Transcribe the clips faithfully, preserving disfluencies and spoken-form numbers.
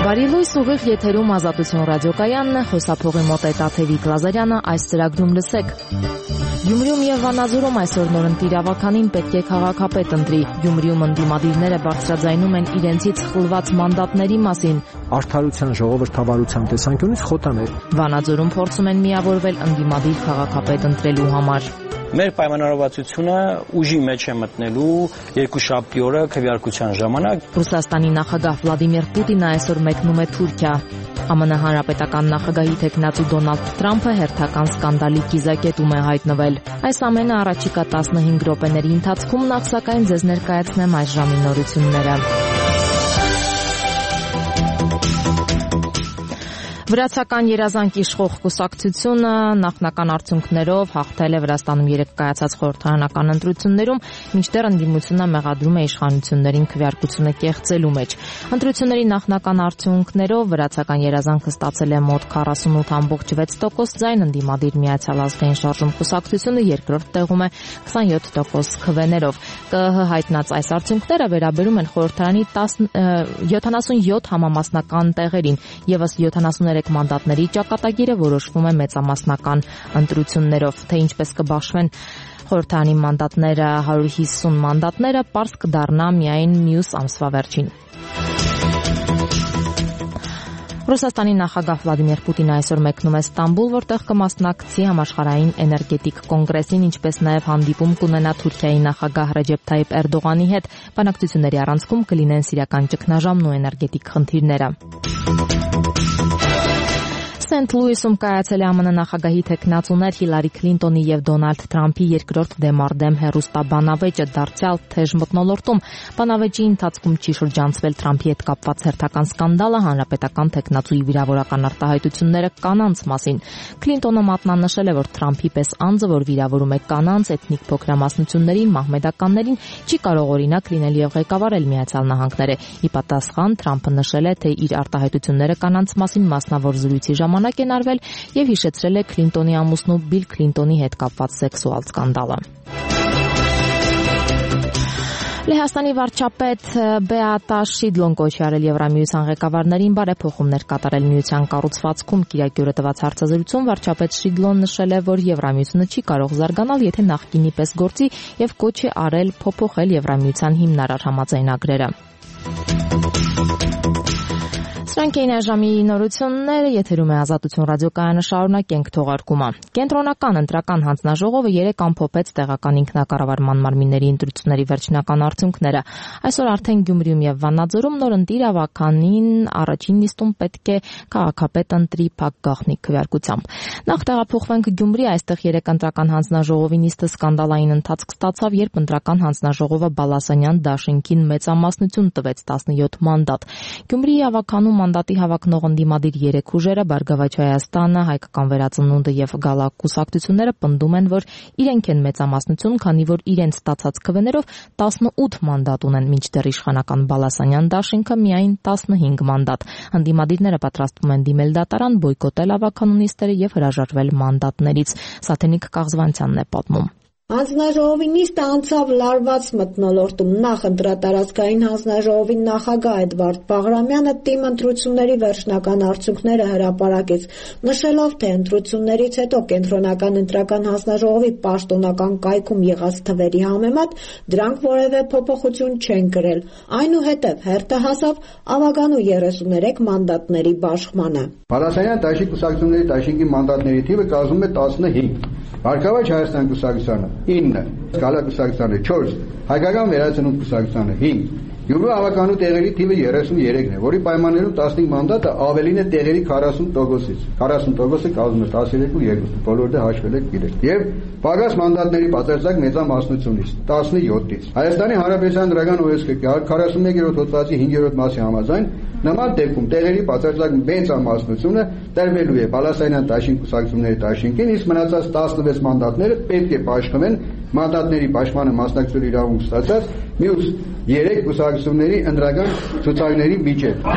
Բարի լույս, ուղիղ եթերում Ազատություն ռադիոկայանն է, խոսափողի մոտ է Տաթևիկ Լազարյանը, այս ծրագրում լսեք։ Գյումրիում եւ Վանաձորում այսօր նորընտիր ավականին պետք է քաղաքապետ ընտրի։ Գյումրիում ընդդիմադիրները բարձրաձայնում են իրենցից խլված մանդատների մասին։ Արդարության, ժողովրդավարության տեսանկյունից խոտան է։ Վանաձորում փորձում են միավորվել ընդդիմադիր քաղաքապետ ընտրելու համար։ Մեր պայմանավորվածությունը ուժի մեջ է մտնելու երկուշաբթի օրը քվեարկության ժամանակ։ Ռուսաստանի նախագահ Վլադիմիր Պուտինը այսօր մեկնում է Թուրքիա։ ԱՄՆ հանրապետական նախագահի թեկնածու Դոնալդ Թրամփը հերթական սկանդալի կիզակետում է հայտնվել։ Այս ամենը առաջիկա տասնհինգ րոպեների ընթացքում նախ սակայն ձեզ ներկայացնեմ այս ժամի նորությունները։ Վրացական երազանք իշխող կուսակցությունը նախնական արդյունքներով հաղթել է Վրաստանում երեկ կայացած խորհրդարանական ընտրություններում, մինչդեռ ընդդիմությունը մեղադրում է իշխանություններին քվեարկությունը կեղծելու մեջ։ Ընտրությունների նախնական արդյունքներով վրացական երազանքը ստացել է մոտ քառասունութ բացառությամբ վեց տոկոս ձայն, ընդդիմադիր Միացյալ ազգային շարժում կուսակցությունը երկրորդ տեղում է քսանյոթ տոկոս քվեներով։ ԿԸՀ հայտնած այս արդյունքները վերաբերում են խորհրդարանի յոթանասունյոթ համամասնական տեղերին, եւս յոթանասուններեք մանդատների ճակատագիրը որոշվում է մեծամասնական ընտրություններով, թե ինչպես կբաշխվեն խորհրդարանի մանդատները, հարյուր հիսուն մանդատները, պարզ կդառնա միայն մյուս ամսվա վերջին։ Ռուսաստանի նախագահ Վլադիմիր Պուտինը այսօր մեկնում է Ստամբուլ, որտեղ կմասնակցի համաշխարհային էներգետիկ կոնգրեսին, ինչպես նաև հանդիպում կունենա Թուրքիայի նախագահ Ռեջեփ Թայիփ Էրդողանի հետ։ Բանակցությունների առանցքում կլինեն սիրիական ճգնաժամն ու էներգետիկ խնդիրները։ Սենթ Լուիսում կայացել է ԱՄՆ նախագահի թեկնածուներ Հիլարի Քլինտոնի եւ Դոնալդ Թրամփի երկրորդ դեմարդեմ հեռուստաբանավեճը դարձյալ թեժ մթնոլորտում։ Բանավեճի ընթացքում չի շրջանցվել Թրամփի հետ կապված հերթական սկանդալը, հանրապետական թեկնածուի վիրավորական արտահայտությունները կանանց մասին։ Քլինտոնը մատնանշել է, որ Թրամփի պես անձը, որ վիրավորում է կանանց, էթնիկ փոքրամասնություններին, մահմեդականներին, չի կարող օրինակ լինել եւ ղեկավարել Միացյալ Նահանգները։ Ի պատասխան Թրամփը նշել է, թե իր արտահայտությունները կանանց մասին մասնավոր զրույցի ժամանակ են արվել եւ հիշեցրել է Քլինտոնի ամուսնու Բիլ Քլինտոնի հետ կապված սեքսուալ սկանդալը։ Լեհաստանի վարչապետ Բեատա Շիդլոն կոչի արել Եվրամիության ղեկավարներին բարեփոխումներ կատարել միության կառուցվածքում։ Կիրակի օրը տված հարցազրույցում վարչապետ Շիդլոն նշել է, որ Եվրամիությունը չի կարող զարգանալ, եթե նախկինի պես գործի եւ կոչ է արել փոփոխել Եվրամիության հիմնարար համաձայնագրերը։ Սրանք էին այժմի նորությունները, եթերում է Ազատություն ռադիոկայանը, շարունակենք թողարկումը։ Կենտրոնական ընտրական հանձնաժողովը երեկ ամփոփեց տեղական ինքնակառավարման մարմինների ընտրությունների վերջնական արդյունքները։ Այսօր արդեն Գյումրիում եւ Վանաձորում նորընտիր ավականին առաջին նիստում պետք է քաղաքապետ ընտրի փակ գաղտնի քվեարկությամբ։ Նախ տեղափոխվենք Գյումրի, այստեղ երեկ ընտրական հանձնաժողովի նիստը սկանդալային ընթացք ստացավ, երբ ընտրական հանձնաժողովը Բալասանյան դաշինքին մեծամասնություն տվեց տասնյոթ մանդատ։ Գյումրիի ավականում մանդատի հավակնող ընդդիմադիր երեք ուժերը Բարգավաճ Հայաստանը, Հայկական վերածնունդը եւ Գալա կուսակցությունները պնդում են, որ իրենք են մեծամասնություն, քանի որ իրենց ստացած քվեներով տասնութ մանդատ ունեն, մինչդեռ իշխանական Բալասանյան դաշինքը միայն տասնհինգ մանդատ։ Ընդդիմադիրները պատրաստվում են դիմել դատարան, բոյկոտել ավականու նիստերը եւ հրաժարվել մանդատներից։ Սաթենիկ Կաղզվանցյանն է պատմում։ Հանձնաժողովի նիստը անցավ լարված մթնոլորտում։ Նախ ընտրատարածքային հանձնաժողովի նախագահ Էդվարդ Բաղրամյանը թիմ ընտրությունների վերջնական արդյունքները հրապարակեց, նշելով, թե ընտրություններից հետո կենտրոնական ընտրական հանձնաժողովի պաշտոնական կայքում եղած թվերի համեմատ դրանք որևէ փոփոխություն չեն կրել։ Այնուհետև հերթը հասավ ավականու երեսուներեք մանդատների բաշխմանը։ Բալասանյան դաշինք կուսակցությունների դաշինքի մանդատների թիվը կազմում է տասնհինգ, Բարգավաճ Հայաստան կուսակցությանը ինը, Գալա կուսակցությանը չորս, Հայկական վերածնունդ կուսակցությանը հինգ, Գյումրու ավականու տեղերի թիվը երեսուններեքն է, որի պայմաններում տասնհինգ մանդատը ավելին է տեղերի քառասուն տոկոսից։ քառասուն տոկոսը կազմում է տասներեք ու երկու, բոլորը հաշվել եք գիտեք։ Եվ պակաս մանդատների բացարձակ մեծամասնությունից տասնյոթից։ Հայաստանի Հանրապետության դրական օրենսգրքի քառասունմեկերորդ հոդվածի հինգերորդ մասի համաձայն նման դեպքում տեղերի բացարձակ մեծամասնությունը տրվելու է Բալասանյան դաշինք կուսակցությունների դաշինքին, իսկ մնացած տասնվեց մանդատները պետք է բաշխվեն մանդատների բաշխմանը մասնակցելու իրավունք ստացած մյուս երեք կուսակցությունների ընտրական ցուցակների միջև։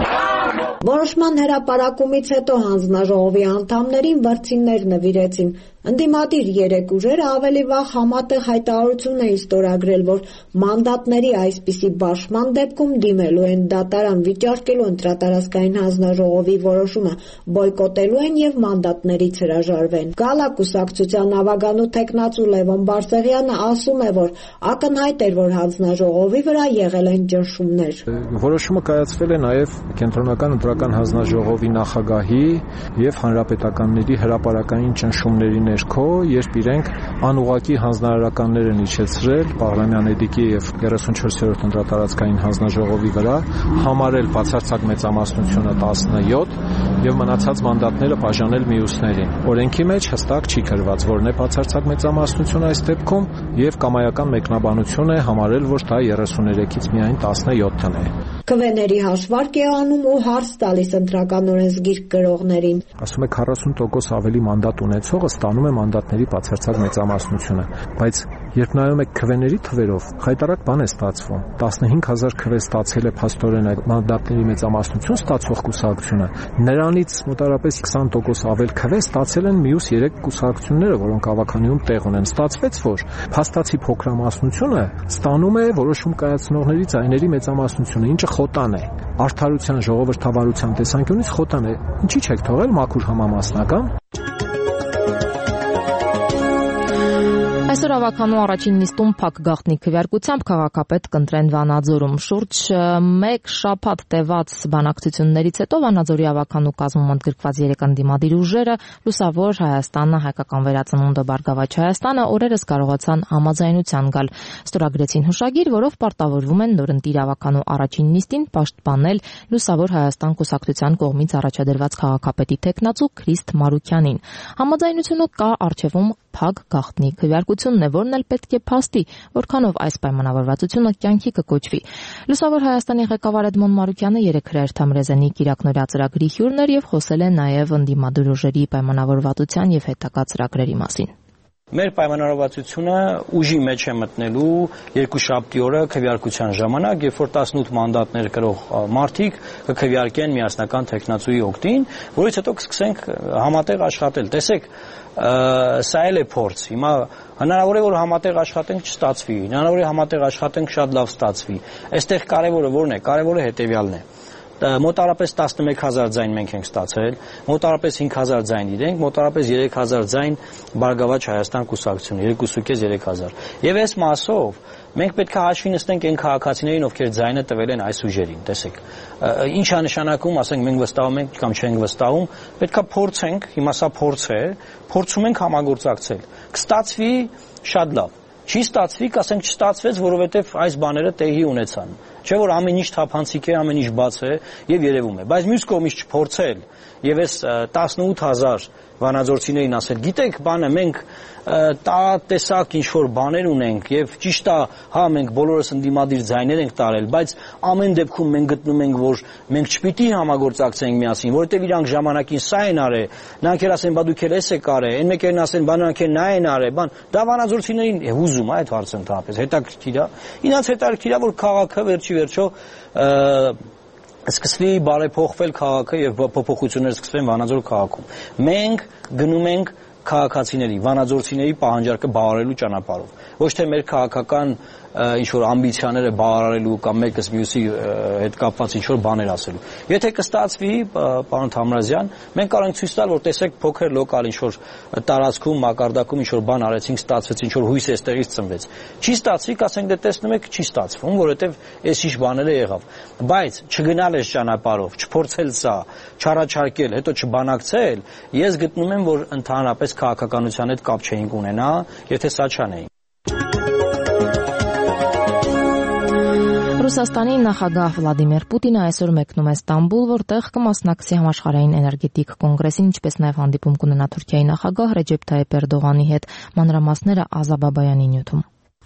Որոշման հրապարակումից հետո հանձնաժողովի անդամներին վրձիններ նվիրեցին։ Ընդդիմադիր երեք ուժերը ավելի վաղ համատեղ հայտարարություն էին ստորագրել, որ մանդատների այսպիսի բաշխման դեպքում դիմելու են դատարան, վիճարկելու ընտրատարածքային հանձնաժողովի որոշումը, բոյկոտելու են եւ մանդատներից հրաժարվեն։ Գալա կուսակցության նավագանու թեկնածու Լևոն Բարսեղյանը ասում է, որ ակնհայտ էր, որ հանձնաժողովի վրա եղել են ճնշումներ։ Որոշումը կայացվել է նաեւ Կենտրոնական ընտրական հանձնաժողովի նախագահի եւ հանրապետականների հրապարակային ճնշումների ներքո, երբ իրենք անուղղակի հանձնարարականներ են իջեցրել Բաղրամյան Էդիկի եւ երեսունչորսերորդ ընտրատարածքային հանձնաժողովի վրա, համարել բացարձակ մեծամասնությունը տասնյոթ եւ մնացած մանդատները բաժանել մյուսներին։ Օրենքի մեջ հստակ չի գրված որն է բացարձակ մեծամասնությունը այս դեպքում եւ կամայական մեկնաբանություն է համարել, որ դա երեսուներեքից միայն տասնյոթն է։ Քվեների հաշվարկ է անում ու հարց տալիս ընտրական օրենսգիր գրողներին։ Ասում է քառասուն տոկոս ավելի մանդատ ունեցողը ստանում է մանդատների բացարձակ մեծամասնությունը, բայց երբ նայում եք քվեների թվերով, խայտարակ բան է ստացվում։ տասնհինգ հազար քվե ստացել է փաստորեն այդ մանդատների մեծամասնություն ստացող կուսակցությունը, նրանից մոտավորապես քսան տոկոս ավել քվե ստացել են մյուս երեք կուսակցությունները, որոնք ավականիում տեղ ունեն։ Ստացվեց, որ փաստացի փոքրամասնությունը ստանում է որոշում կայացնողների ձայների մեծամասնությունը, ինչը խոտան է։ Արդարության, ժողովրդավարության տեսանկյունից խոտան է։ Ինչի՞ չեք թողել մաքուր համամասնական։ Այսօր ավականու առաջին նիստում փակ գաղտնի քվեարկությամբ քաղաքապետ կընտրեն Վանաձորում։ Շուրջ մեկ շաբաթ տևած բանակցություններից հետո Վանաձորի ավականու կազմում ընդգրկված երեք ընդդիմադիր ուժերը՝ Լուսավոր Հայաստանը, Հայկական վերածնունդը, Բարգավաճ Հայաստանը, օրերս կարողացան համաձայնության գալ։ Ստորագրեցին հուշագիր, որով պարտավորվում են նորընտիր ավականու առաջին նիստին պաշտպանել Լուսավոր Հայաստան կուսակցության կողմից առաջադրված քաղաքապետի տեխնացու Քրիստ Մարուքյանին։ Համաձայնությունը կա առջևում փակ գաղտնի քվեարկությունն է, որն էլ պետք է փաստի, որքանով այս պայմանավորվածությունը կյանքի կկոչվի։ Լուսավոր Հայաստանի ղեկավար Էդմոն Մարուքյանը երեք հրաժարթամրեզենի կիրակնորյա ծրագրի հյուրն էր եւ խոսել է նաեւ ընդդիմադիր ուժերի պայմանավորվածության եւ հետագա ծրագրերի մասին։ Մեր պայմանավորվածությունը ուժի մեջ է մտնելու երկուշաբթի օրը քվեարկության ժամանակ, երբ որ տասնութ մանդատներ կրող մարդիկ կքվեարկեն միասնական տեխնացուի օգտին, որից հետո կսկսենք համատեղ աշխատել։ Տեսեք, սա էլ է փորձ։ Հիմա հնարավոր է որ համատեղ աշխատենք չստացվի, հնարավոր է համատեղ աշխատենք շատ լավ ստացվի։ Այստեղ կարևորը որն է, կարևորը հետեւյալն է։ Մոտարապես տասնմեկ հազար ձայն մենք ենք ստացել, մոտարապես հինգ հազար ձայն իրենք, մոտարապես երեք հազար ձայն Բարգավաճ Հայաստան կուսակցությունը, երկուսուկես երեք հազար։ Եվ այս մասով մենք պետք է հաշվի նստենք այն քաղաքացիներին, ովքեր ձայնը տվել են այս ուժերին, տեսեք։ Ինչ է նշանակում, ասենք մենք վստահում ենք կամ չենք վստահում, պետք է փորձենք, հիմա սա փորձ է, փորձում ենք համագործակցել։ Կստացվի շատ լավ։ Չի ստացվի, կասենք չստացվեց, որովհետև այս բաները տեղի ունեցան։ Չէ՞ որ ամեն ինչ թափանցիկ է, ամեն ինչ բաց է եւ երևում է։ Բայց մյուս կողմից չփորձել եւ այս տասնութ հազար վանաձորցիներին ասել, գիտեք, բանը մենք տա տեսակ ինչ որ բաներ ունենք եւ ճիշտ է, հա մենք բոլորս ընդդիմադիր ձայներ ենք տարել, բայց ամեն դեպքում մենք գտնում ենք, որ մենք չպիտի համագործակցենք միասին, որովհետեւ իրանք ժամանակին սա են արել, նրանք էլ ասեն, բա դուք էլ էս եք արել, այն մեկերն ասեն, բա նրանք էլ նա են արել, բան, դա վանաձորցիներին է հուզում այդ հարցը ընդհանրապես, հետաքրքիր է։ Իրանց հետաքրքիր է, որ քաղաքը վերջի վերջո սկսվի բարեփոխվել քաղաքը եւ փոփոխություններ սկսվեն Վանաձոր քաղաքում։ Մենք գնում ենք քաղաքացիների, վանաձորցիների պահանջարկը բավարարելու ճանապարհով։ Ոչ թե մեր քաղաքական ինչ որ ամբիցիաները բավարարելու կամ մեկս մյուսի հետ կապված ինչ որ բաներ ասելու։ Եթե կստացվի, պարոն Թամրազյան, մենք կարող ենք ցույց տալ, որ տեսեք փոքր լոկալ ինչ որ տարածքում, մակարդակում ինչ որ բան արեցինք, ստացվեց ինչ որ հույս էստեղից ծնվեց։ Չի ստացվի, կասենք դե տեսնում եք, չի ստացվում, որովհետև այս ինչ բաները եղավ։ Բայց չգնալ այս ճանապարհով, չփորձել սա, չառաջարկել, հետո չբանակցել, ես գտնում եմ, որ ընդհանրապես քաղաքականության հետ կապ չէինք ունենա, եթե սա չանեին։ Ռուսաստանի նախագահ Վլադիմիր Պուտինը այսօր մեկնում է Ստամբուլ, որտեղ կմասնակցի համաշխարհային էներգետիկ կոնգրեսին, ինչպես նաև հանդիպում կունենա Թուրքիայի նախագահ Ռեջեփ Թայիփ Էրդողանի հետ։ Մանրամասները Ազա Բաբայանի նյութում։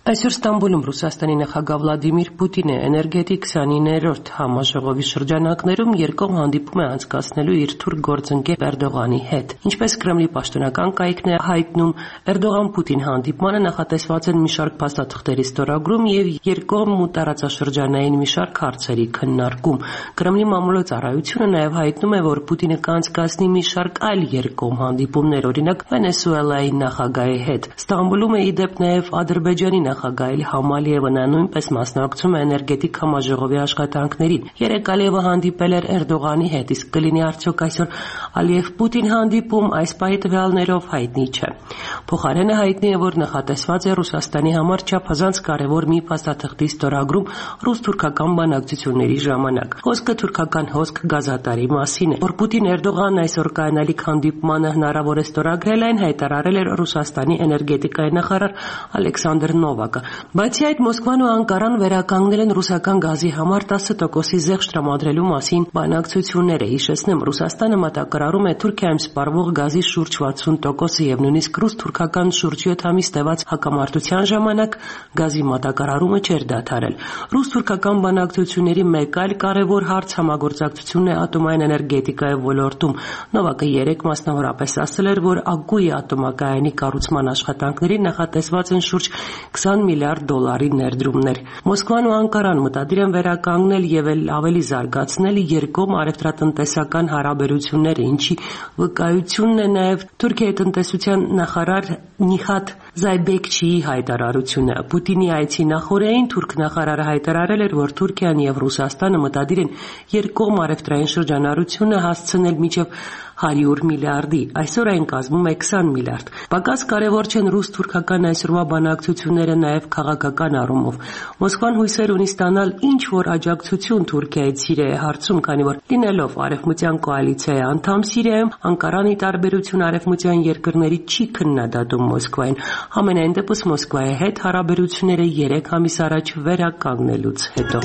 Այսօր Ստամբուլում Ռուսաստանի նախագահ Վլադիմիր Պուտինը էներգետիկ քսանիններորդ համաժողովի շրջանակներում երկկողմ հանդիպում է անցկացնելու իր թուրք գործընկեր Էրդողանի հետ։ Ինչպես Կրեմլի պաշտոնական կայքն է հայտնում, Էրդողան-Պուտին հանդիպմանը նախատեսված են մի շարք փաստաթղթերի ստորագրում եւ երկկողմ ու տարածաշրջանային մի շարք հարցերի քննարկում։ Կրեմլի մամուլոցարայությունը նաեւ հայտնում է, որ Պուտինը կանցկացնի մի շարք այլ երկկողմ հանդիպումներ, օրինակ Վենեսուելայի նախագահի հետ։ Ստամբուլում է ի դեպ նաեւ Ադրբեջանի նախագահ Իլհամ Ալիևն նույնպես մասնակցում է էներգետիկ համաժողովի աշխատանքներին։ Երեկ Ալիևը հանդիպել էր Էրդողանի հետ, իսկ կլինի արդյոք այսօր Ալիև-Պուտին հանդիպում, այս պահի տվյալներով հայտնի չէ։ Փոխարենը հայտնի է, որ նախատեսված է Ռուսաստանի համար չափազանց կարևոր մի փաստաթղթի ստորագրում ռուս-թուրքական բանակցությունների ժամանակ։ Խոսքը թուրքական հոսք գազատարի մասին է, որ Պուտին-Էրդողանն այսօր կայանալիք հանդիպմանը հնարավոր է ստորագրել, այն հայտարարել էր Ռուսաստանի էներգետիկայի նախարար Ալեքսանդր Նովակը։ Բացի այդ, Մոսկվան ու Անկարան վերականգնել են ռուսական գազի համար տասը տոկոսի զեղչ տրամադրելու մասին բանակցությունները։ Հիշեցնեմ, Ռուսաստանը մատակարարում է Թուրքիայում սպառվող գազի շուրջ վաթսուն տոկոսը եւ նույնիսկ ռուս-թուրքական շուրջ յոթ ամիս տևած հակամարտության ժամանակ գազի մատակարարումը չէր դադարել։ Ռուս-թուրքական բանակցությունների մեկ այլ կարևոր հարց համագործակցությունն է ատոմային էներգետիկայի ոլորտում։ Նովակը երեկ մասնավորապես ասել էր, որ Ագուի ատոմակայանի կառուցման աշխատանքներին նախատեսված են շուրջ քսան միլիարդ դոլարի ներդրումներ։ Մոսկվան ու Անկարան մտադիր են վերականգնել եւ ավելի զարգացնել երկկողմ առևտրատնտեսական հարաբերությունները, ինչի վկայությունն է նաեւ Թուրքիայի տնտեսության նախարար Նիհատ Զայբեկչիի հայտարարությունը։ Պուտինի այցի նախօրեին թուրք նախարարը հայտարարել էր, որ Թուրքիան եւ Ռուսաստանը մտադիր են երկկողմ առևտրային շրջանառությունը հասցնել մինչեւ հարյուր միլիարդի, այսօր այն կազմում է քսան միլիարդ։ Պակաս կարևոր չեն ռուս-թուրքական այսօրվա բանակցությունները նաև քաղաքական առումով։ Մոսկվան հույսեր ունի ստանալ ինչ-որ աջակցություն Թուրքիայից Սիրիայի հարցում, քանի որ լինելով արևմտյան կոալիցիայի անդամ Սիրիայում, Անկարանի տարբերություն արևմտյան երկրների չի քննադատում Մոսկվային։ Համենայն դեպս Մոսկվայի հետ հարաբերությունները երեք ամիս առաջ վերականգնելուց հետո։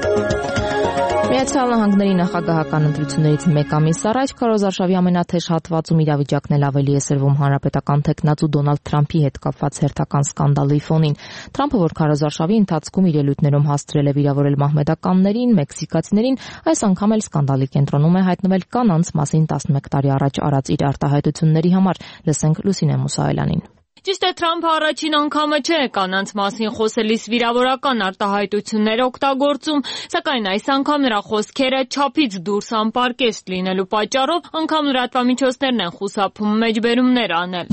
Միացյալ Նահանգների նախագահական ընտրություններից մեկ ամիս առաջ Քարոզ արշավի ամենաթեժ հատվածում իրավիճակն էլ ավելի է սրվում հանրապետական թեկնածու Դոնալդ Թրամփի հետ կապված հերթական սկանդալի ֆոնին։ Թրամփը, որ Քարոզ արշավի ընթացքում իր ելույթներում հաստրել է վիրավորել մահմեդականներին, մեքսիկացիներին, այս անգամ էլ սկանդալի կենտրոնում է հայտնվել կանանց մասին տասնմեկ տարի առաջ արած իր արտահայտությունների համար։ Լսենք Լուսինե Մուսայելյանին։ Ճիշտ է, Թրամփը առաջին անգամը չէ կանանց մասին խոսելիս վիրավորական արտահայտություններ օգտագործում, սակայն այս անգամ նրա խոսքերը չափից դուրս անպարկեշտ լինելու պատճառով անգամ լրատվամիջոցներն են խուսափում մեջբերումներ անել։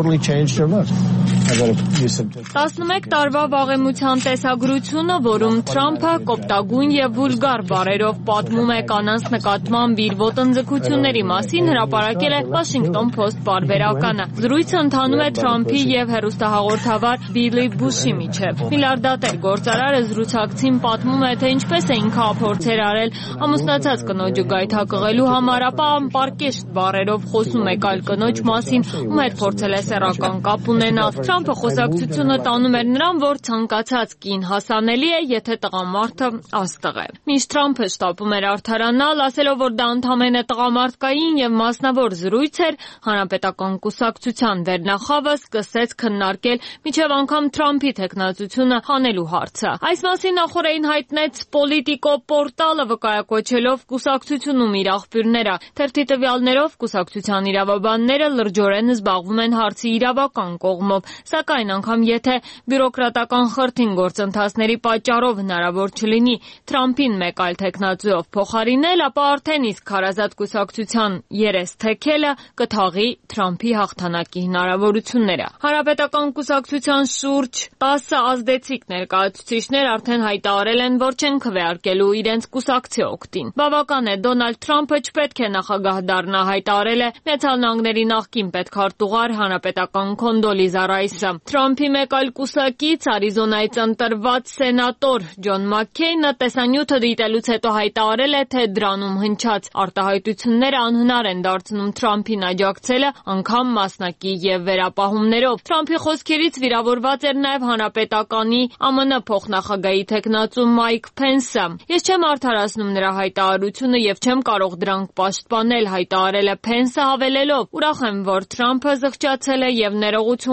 տասնմեկ տարվա վաղեմության տեսագրությունը, որում Թրամփը կոպտագույն եւ վուլգար բառերով պատմում է կանանց նկատմամբ իր ոտնձգությունների մասին, հրապարակել է Washington Post պարբերականը։ Զրույցը ընթանում է Թրամփի եւ հեռուստահաղորդավար Բիլի Բուշի միջև։ Միլիարդատեր գործարարը զրուցակցին պատմում է, թե ինչպես է ինքը փորձեր արել ամուսնացած կնոջը գայթակղելու համար, ապա անպարկեշտ բառերով խոսում է այլ կնոջ մասին, ում հետ փորձել է սեռական կապ ունենալ։ Թրամփը խոսակցությունը տանում էր նրան, որ ցանկացած կին հասանելի է, եթե տղամարդը աստղ է։ Միշտ Թրամփը շտապում էր արդարանալ, ասելով, որ դա ընդամենը տղամարդկային եւ մասնավոր զրույց էր, հանրապետական կուսակցության վերնախավը սկսեց քննարկել միջև անգամ Թրամփի թեկնածությունը հանելու հարցը։ Այս մասին նախորդին հայտնեց Politico պորտալը, վկայակոչելով կուսակցությունում իր աղբյուրները։ Թերթի տվյալներով կուսակցության իրավաբանները լրջորեն զբաղվում են հարցի իրավական կողմով, սակայն անգամ եթե բյուրոկրատական խրթին գործընթացների պատճառով հնարավոր չլինի Թրամփին մեկ այլ թեկնածուով փոխարինել, ապա արդեն իսկ քարազատ կուսակցության երես թեքելը կթաղի Թրամփի հաղթանակի հնարավորությունները։ Հանրապետական կուսակցության շուրջ տասը ազդեցիկ ներկայացուցիչներ արդեն հայտարարել են, որ չեն քվեարկելու իրենց կուսակցի օգտին։ Բավական է, Դոնալդ Թրամփը չպետք է նախագահ դառնա, հայտարարել է Միացյալ Նահանգների նախկին պետքարտուղար հանրապետական Քոնդոլիզա Ռայսը։ Թրամփի մեկ այլ կուսակից, Արիզոնայից ընտրված սենատոր Ջոն Մաքքեյնը տեսանյութը դիտելուց հետո հայտարարել է, թե դրանում հնչած արտահայտությունները անհնար են դարձնում Թրամփին աջակցելը, անգամ մասնակի եւ վերապահումներով։ Թրամփի խոսքերից վիրավորված էր նաեւ հանրապետականի ԱՄՆ փոխնախագահի թեկնածու Մայք Փենսը։ Ես չեմ արդարացնում նրա հայտարարությունը եւ չեմ կարող դրանք պաշտպանել, հայտարարել է Փենսը, հավելելով. ուրախ եմ, որ Թրամփը զղջացել է եւ ներողություն խնդրել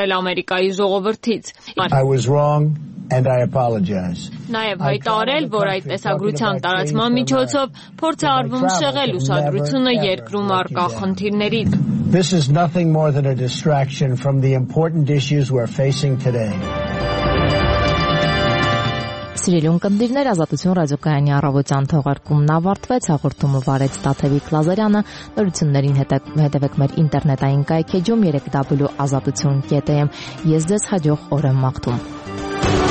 հայտարարել Ամերիկայի ժողովրդից։ I was wrong and I apologize. Նաև հայտարարել, որ այդ տեսագրության տարածման միջոցով փորձ է արվում շեղել ուշադրությունը երկրում առկա խնդիրներից։ This is nothing more than a distraction from the important issues we're facing today. Սիրելի ունկնդիրներ, Ազատություն ռադիոկայանի առավոտյան թողարկումն ավարտվեց, հաղորդումը վարեց Տաթևիկ Լազարյանը, նորություններին հետևեք մեր ինտերնետային կայքեջում երեք w ազատություն կետ am։ Ես ձեզ հաջող օր եմ մաղթում։